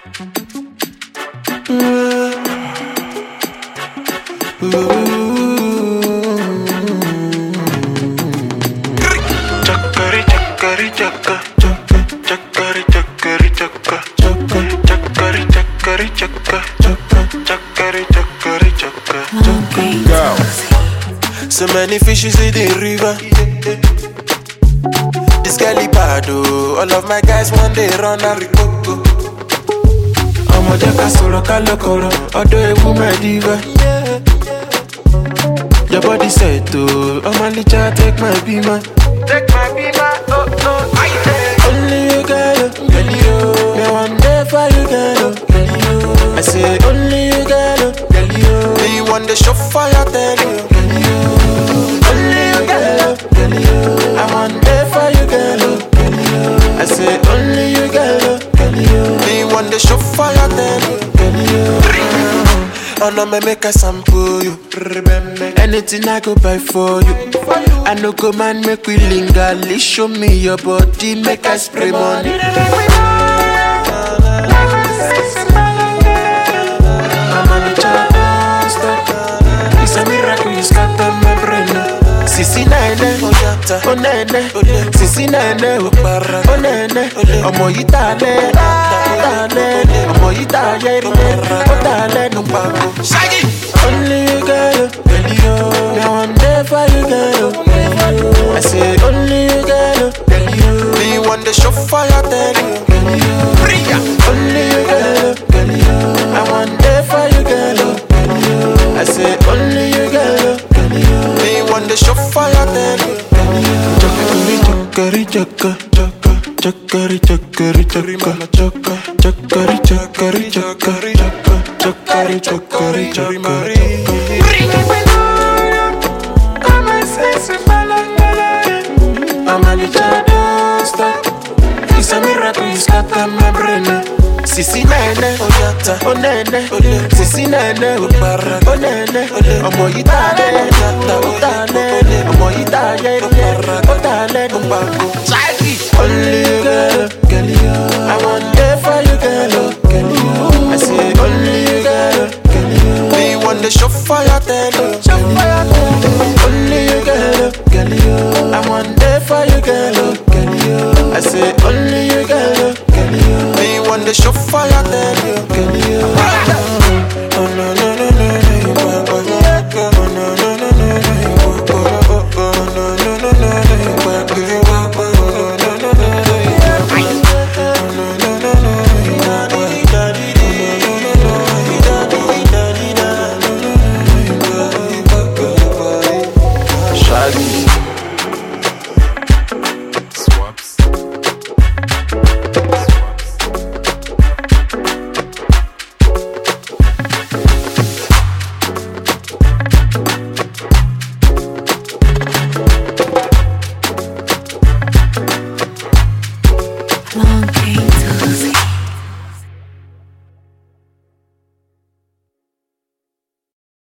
Chakari chakari chaka chaka chakari chakari chaka chaka chakari chakari chaka chaka chakari chakari chaka chaka. So many fishes in the river. This girl bad oh. All of my guys one day run a ricoco. I'm a jacka solo calocoro. Odo a woman diva. Your body set to. I'm a licha take my beamer. Take my beamer, oh no, I take. Only you girl, girl you. Me one day for you girl, girl you. I say only you girl, girl you. Me one day show fire tell you, girl you. Only you girl, girl you. I one day for you girl, girl you. I say only you girl, girl you. Me one day show fire tell you, girl you. Oh no, me make a sample you. Anything I go buy for you. I no go man make we linger. Let's show me your body, make us spray money. I'm on the chart, stop. It's a miracle you scatter my brain. Sisi nene, oh nene, Sisi nene, oh nene, omo yitale, omo yitale, oh tale no pago. Only you girl, girl you. Me one day for you girl, girl you. I say only you girl, girl you. Me one day show fire tell you, girl you. Only you girl, girl you. I one day for you girl, girl you. I say only you girl, girl you. Me one day show fire tell you, girl you. Chakari chaka chaka chakari chakari chaka chaka chakari chakari chakari chaka chakari chakari chakari. I'm a little stop. It's a miracle you scatter my brain. Sisi nene, oh nene, Sisi nene, oh nene, omo yitale, oh tale, omo yitale, oh tale, no pago. Only you girl, girl you. I want day for you girl, girl you. I say only you girl, girl you. Me want the show fire tell you, only you girl, girl you. I want day for you girl, girl you. I say only you girl, girl you. Me want the show fire tell you, girl you. Oh no no no no no, you back on me. Oh no no no no no, you back on. Oh no no no no no, you back on. Oh no no no no, you back on. Oh no no no no, you back on. Shaggy. Swaps. Long